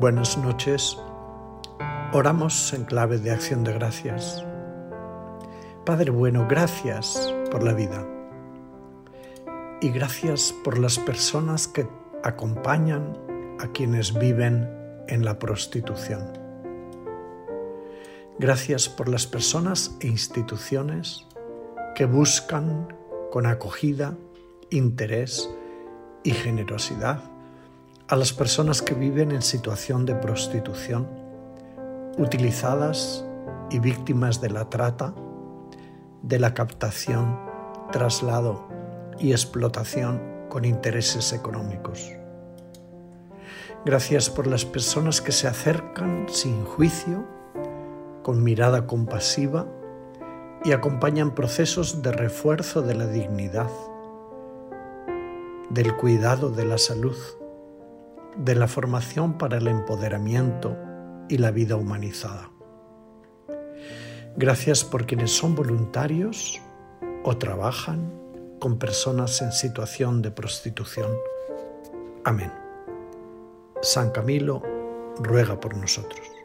Buenas noches. Oramos en clave de acción de gracias. Padre bueno, gracias por la vida y gracias por las personas que acompañan a quienes viven en la prostitución. Gracias por las personas e instituciones que buscan con acogida, interés y generosidad a las personas que viven en situación de prostitución, utilizadas y víctimas de la trata, de la captación, traslado y explotación con intereses económicos. Gracias por las personas que se acercan sin juicio, con mirada compasiva y acompañan procesos de refuerzo de la dignidad, del cuidado de la salud, de la formación para el empoderamiento y la vida humanizada. Gracias por quienes son voluntarios o trabajan con personas en situación de prostitución. Amén. San Camilo ruega por nosotros.